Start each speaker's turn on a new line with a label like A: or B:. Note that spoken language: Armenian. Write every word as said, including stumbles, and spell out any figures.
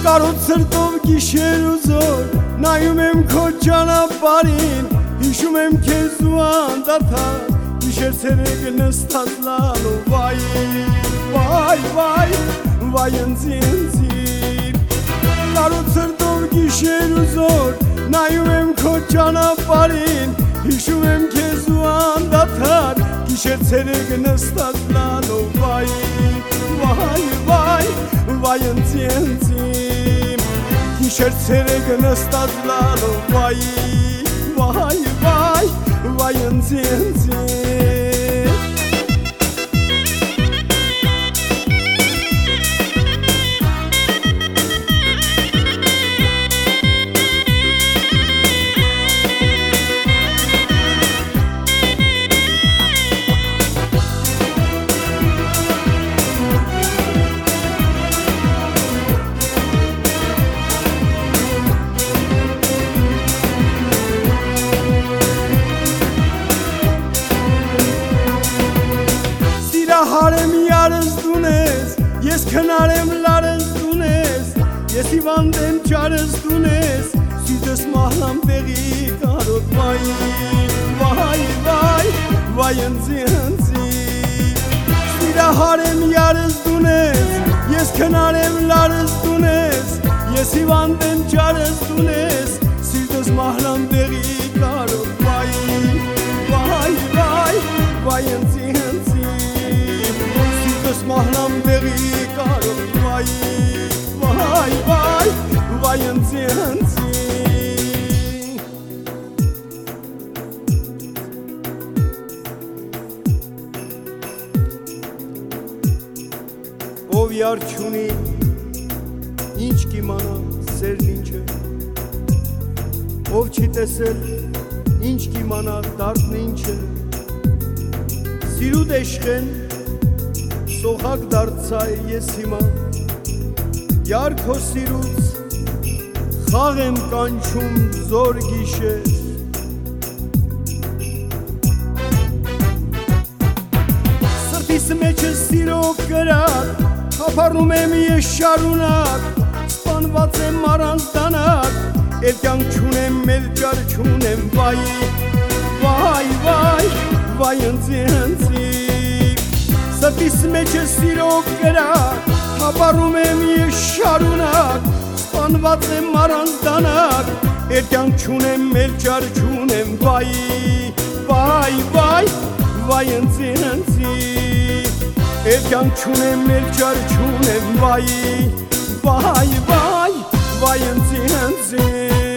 A: Կարոցրտով գիշեր ու զոր նայում եմ քո ճանապարհին, հիշում եմ քեզ ու անդադար, գիշեր ցերեկ նստած լալու վայ, վայ, վայ, վայ ընձի ընձի։ Կարոցրտով գիշեր ու զոր նայում եմ քո ճանապարհին, հիշում եմ քեզ ու անդադար, գիշեր ցերեկ նստած լալու վայ, վայ, վայ, վայ ընձի ընձի։ Գիշեր ցերեկ նստած լալու վայ, վայ, վայ, վայ ընձի ընձի։ Հարեմ յարս դունես, ես քնարեմ լարս դունես, ես հիվանդեմ ճարս դունես, սիրտս մահլամ տեղի կարոտ վայ, վայ, վայ, վայ ընձի ընձի։ Սիրահարեմ յարս դունես, ես քնարեմ լարս դունես, ես հիվանդեմ ճարս դունես, սիրտս մահլամ տեղի կարոտ վայ, վայ, վայ, վայ ընձի ընձի։ Մահլամ տեղի կարոտ վայ, վայ, վայ, վայ ընձի ընձի։ Ով յար չունի, ինչ կիմանա սերն ինչ է, ով չի տեսել, ինչ կիմանա դարդն ինչ է, սիրուտ էշխեն սոխակ դարձա ես հիմա, յար քո սիրուց խաղ եմ կանչում զոր գիշեր։ Սրտիս մեջը սիրո կրակ, խափառում եմ ես շարունակ, սպանված եմ առանց դանակ, էլ կյանք չունեմ, էլ ճար չունեմ, վայ, վայ, վայ, վայ ընձի ընձի։ Սրտիս մեջը սիրո կրակ, խափառում եմ ես շարունակ, սպանված եմ առանց դանակ, էլ կյանք չունեմ, էլ ճար չունեմ, վայ, վայ, վայ, վայ ընձի ընձի։ Էլ կյանք չունեմ, էլ ճար չունեմ, վայ, վայ, վայ, վայ ընձի ընձի։